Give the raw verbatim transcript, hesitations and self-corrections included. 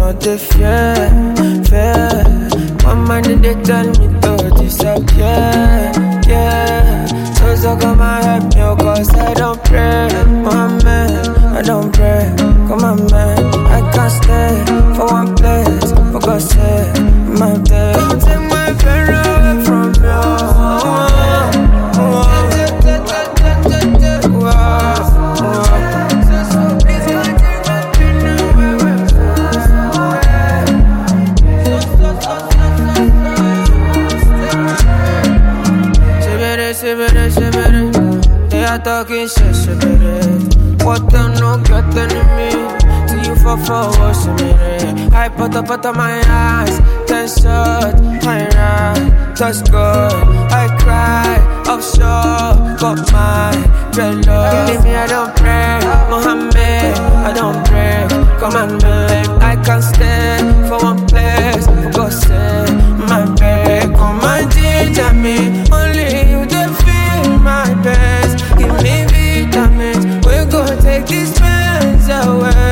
not the fear, fear. One man they tell me to disappear, yeah. So so come and help me, oh, cause I don't pray, my man, I don't pray. Come on, man, I can't stay for one place, for God's sake, my day. Don't take my friend away from you. They are talking shit, shit, what them no get enemy. See you for forward, me. I put up out of my eyes, ten shots, my right, touch good. I cry, offshore, got my dread love. You leave me, I don't pray, Mohammed, I don't pray. Come on, babe, I can't stay for one place, for God's sake, my babe. Come and ginger me, only you dey feel my best. Give me vitamins, we gon' take these pains away.